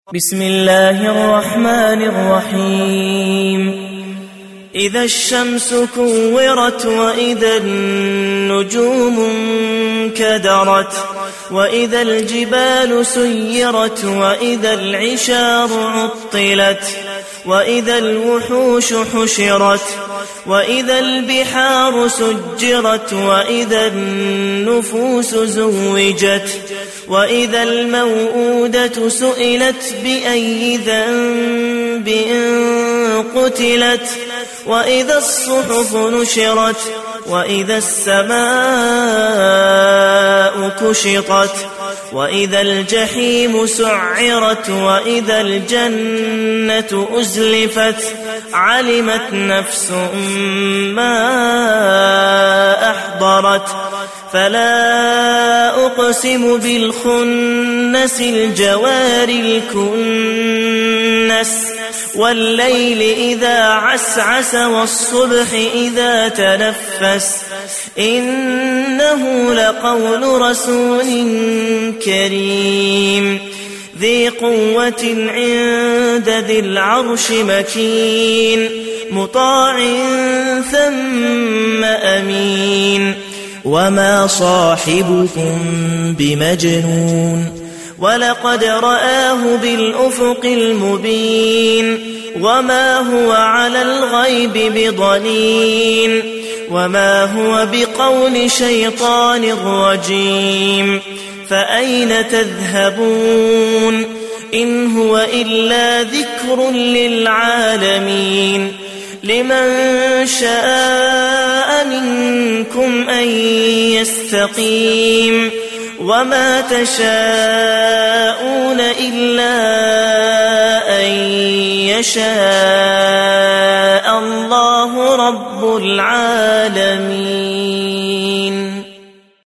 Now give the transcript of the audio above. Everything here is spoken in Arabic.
بسم الله الرحمن الرحيم إذا الشمس كورت وإذا النجوم انكدرت وإذا الجبال سيرت وإذا العشار عطلت وإذا الوحوش حشرت وإذا البحار سجرت وإذا النفوس زوجت وإذا الموءودة سئلت بأي ذنب قتلت وإذا الصحف نشرت وإذا السماء كشطت وإذا الجحيم سعرت وإذا الجنة أزلفت علمت نفس ما أحضرت فلا أقسم بالخنس الجوار الكنس والليل إذا عسعس والصبح إذا تنفس إنه لقول رسول كريم ذي قوة عند ذي العرش مكين مطاع ثم أمين وما صاحبكم بمجنون ولقد رآه بالأفق المبين وما هو على الغيب بضنين وما هو بقول شيطان رجيم فأين تذهبون إن هو إلا ذكر للعالمين لمن شاء منكم أن يستقيم وما تشاءون إلا أن يشاء الله رب العالمين.